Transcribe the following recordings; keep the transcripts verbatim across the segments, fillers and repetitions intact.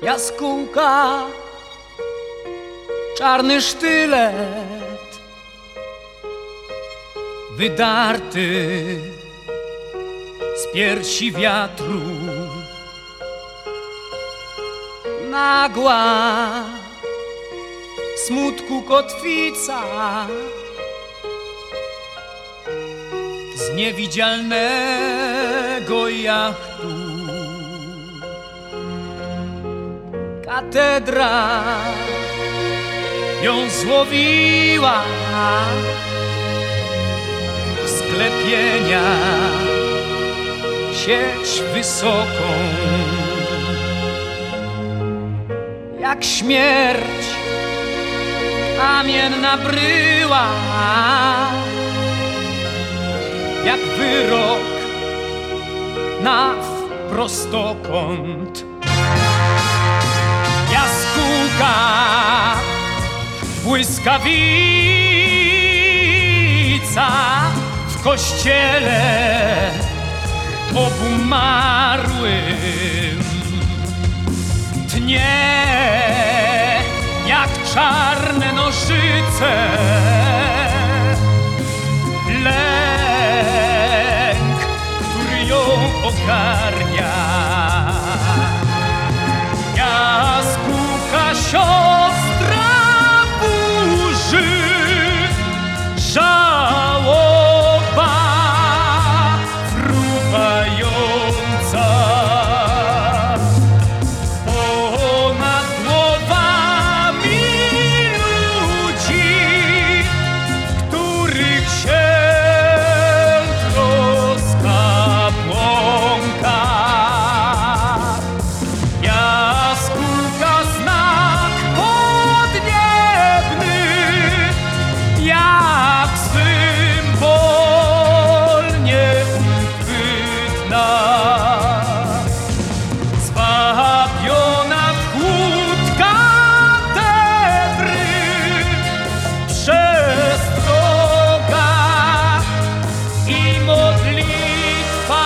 jaskółka, czarny sztylet, wydarty z piersi wiatru, nagła smutku kotwica z niewidzialnego jachtu. Katedra ją złowiła, sklepienia sieć wysoką, jak śmierć kamienna bryła, jak wyrok na prostokąt. Jaskółka, błyskawica w kościele obumarłym tnie jak czarne nożyce. Lęk, który ją ogarnia. Jaskółka, siostra burzy, żałoba fruwająca ponad głowami ludzi, których się troska błąka. Jaskółka, znak podniebny, jak symbol nieuchwytna, zwabiona w chłód katedry, przestroga i modlitwa.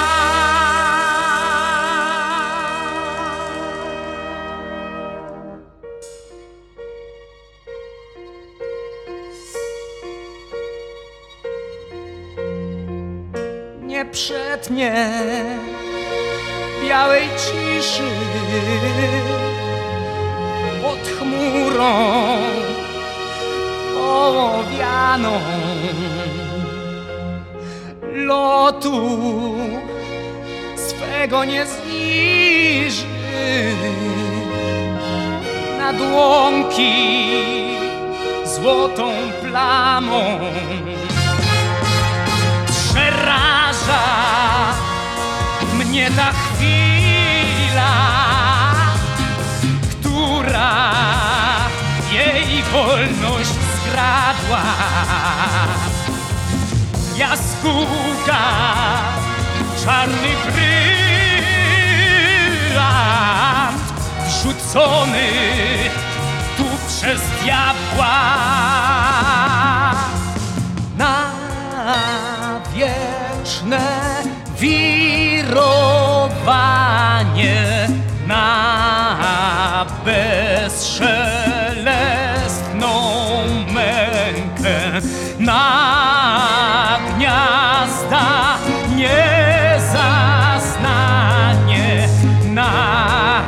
Nie przetnie białej ciszy pod chmurą owianą lotu swego nie zniży nad łąki złotą plamą. Przeraża mnie ta chwila, która jej wolność skradła. Jaskółka, czarny brylant wrzucony tu przez diabła na wieczne wirowanie, na bezszelestną mękę, na gniazda niezaznanie, na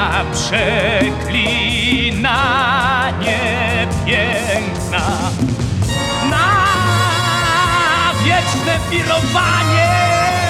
przeklinanie piękna, na wieczne wirowanie.